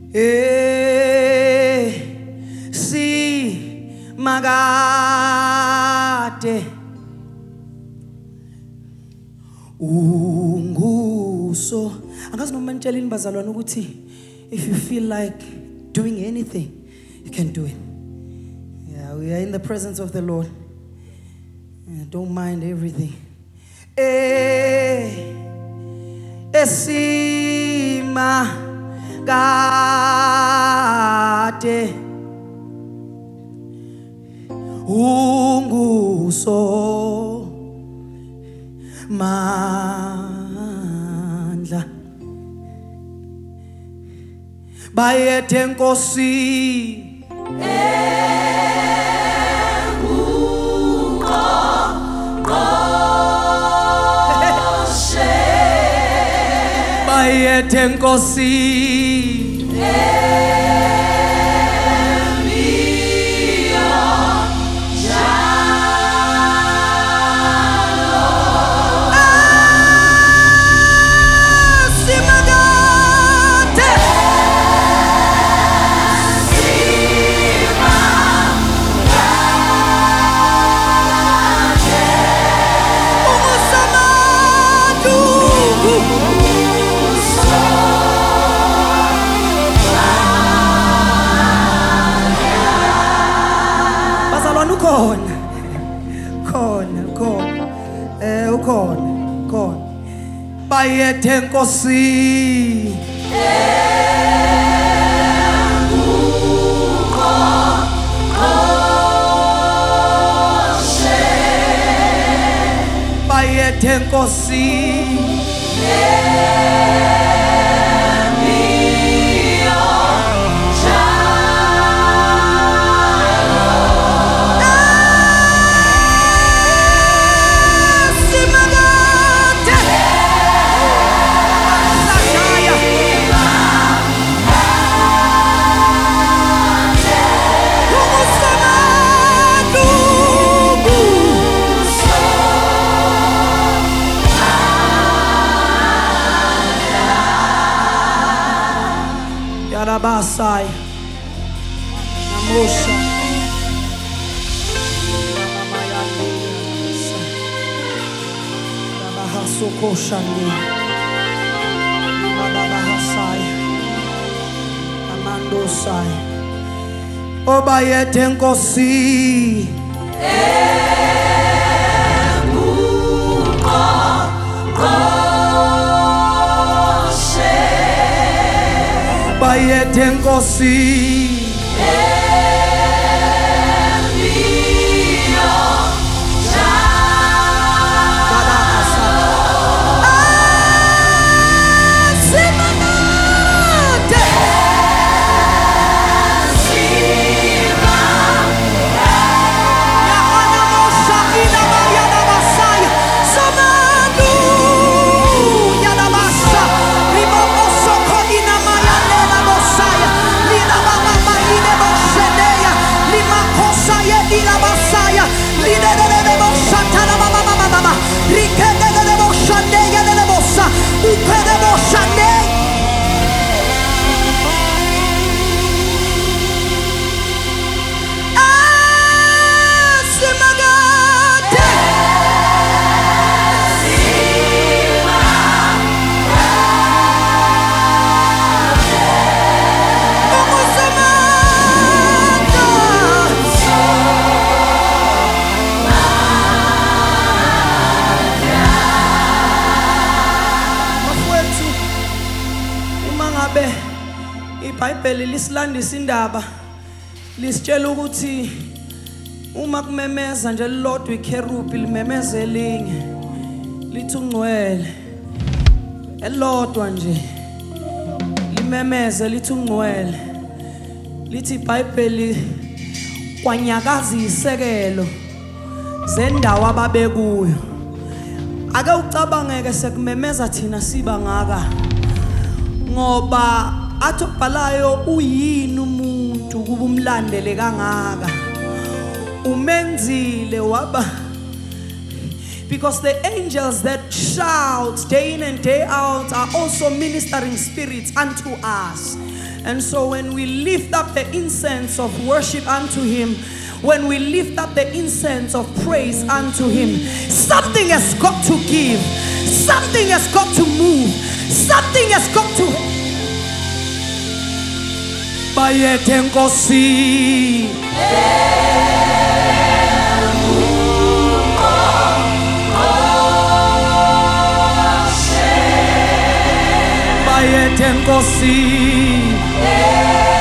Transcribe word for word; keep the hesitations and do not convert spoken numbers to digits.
Eh si magade unguso. Angazi noma nitshelini bazalwane ukuthi if you feel like doing anything, you can do it. Yeah, we are in the presence of the Lord. Yeah, don't mind everything. Eh, esima gade unguso mandla bayethe Nkosi bayethe Nkosi khona khona khona eh ukhona khona bayethe Nkosi bayethe Nkosi Basai Namosha Bahasoko Shani Bahasai Amando Sai Obayethe Nkosi bayethe Nkosi iBhayibheli lisilandisa indaba lisitshela ukuthi uma kumemeza nje lilodwa ikherubi limemeze elinye lithi ungcwele elodwa nje limemeze lithi ungcwele lithi iBhayibheli kwanyakaza isekelo zendawo ababekuyo ake ucabangeke sekumemeza thina siba ngaka ngoba athi ubhalayo uyini umuntu kuba umlandele kangaka umenzile waba because the angels that shout day in and day out are also ministering spirits unto us. And so when we lift up the incense of worship unto him, when we lift up the incense of praise unto him, something has got to give, something has got to move, something has got to. Bayethe Nkosi, bayethe Nkosi.